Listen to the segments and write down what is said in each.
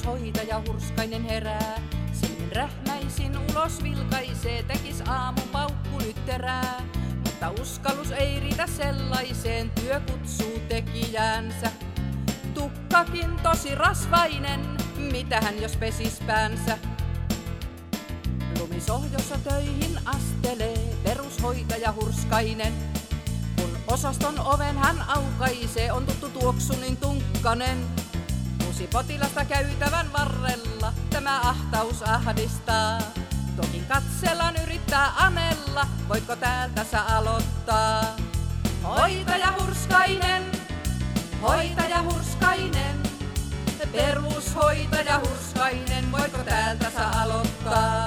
perushoitaja Hurskainen herää. Silmin rähmäisin ulos vilkaisee, tekis aamun paukku nyt terää. Mutta uskallus ei riitä sellaiseen, työ kutsuu tekijäänsä. Tukkakin tosi rasvainen, mitähän jos pesis päänsä. Lumisohjossa töihin astelee perushoitaja Hurskainen. Kun osaston oven hän aukaisee, on tuttu tuoksu niin tunkkanen. 6 potilasta käytävän varrella, tämä ahtaus ahdistaa. Toki katsellaan yrittää anella, voitko täältä sä aloittaa? Hoitaja Hurskainen, hoitaja Hurskainen, perushoitaja Hurskainen, voitko täältä sä aloittaa?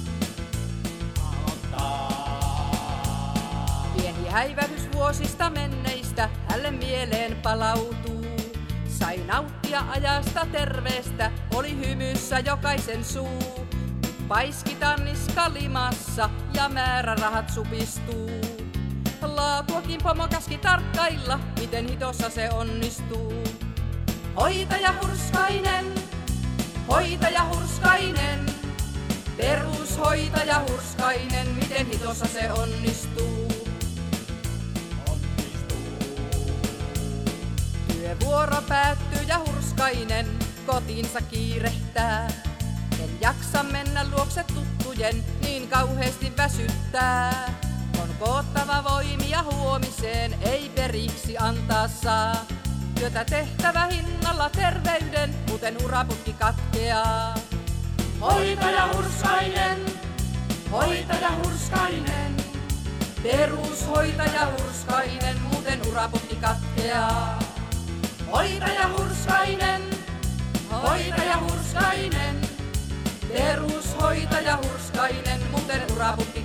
Pieni häivähdys vuosista menneistä hälle mieleen palautuu. Sai nauttia ajasta terveestä, oli hymyssä jokaisen suu. Paiskitaan niska limassa ja määrärahat supistuu. Laatuakin pomo käski tarkkailla, miten hitossa se onnistuu. Hoitaja Hurskainen, hoitaja Hurskainen, perushoitaja Hurskainen, miten hitossa se onnistuu. Työvuoro päättyy ja Hurskainen kotiinsa kiirehtää. En jaksa mennä luokse tuttujen, niin kauheasti väsyttää. On koottava voimia huomiseen, ei periksi antaa saa. Työtä tehtävä hinnalla terveyden, muuten uraputki katkeaa. Hoitaja Hurskainen, hoitaja Hurskainen, perushoitaja Hurskainen, muuten uraputki katkeaa. Hoitaja Hurskainen, hoitaja Hurskainen, perushoitaja Hurskainen, muuten uraputki